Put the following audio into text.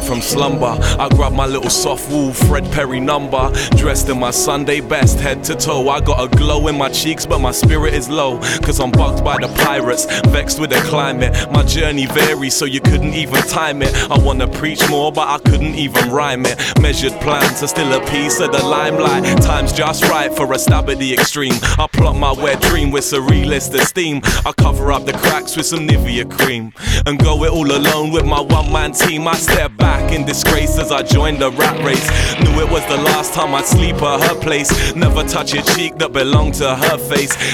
from slumber. I grabbed my little soft wool Fred Perry number, dressed in my Sunday best, head to toe. I got a glow in my cheeks, but my spirit is low, cause I'm bugged by the pirates, vexed with the climate. My journey varies, so you couldn't even time it. I wanna preach more, but I couldn't even rhyme it. Measured plans are still a piece of the limelight. Time's just right for a stab at the extreme. I plot my wet dream with surrealist esteem. I cover up the cracks with some Nivea cream and go it all alone with my one-man team. I step back in disgrace as I joined the rat race. Knew it was the last time I'd sleep at her place. Never touch a cheek that belonged to her face.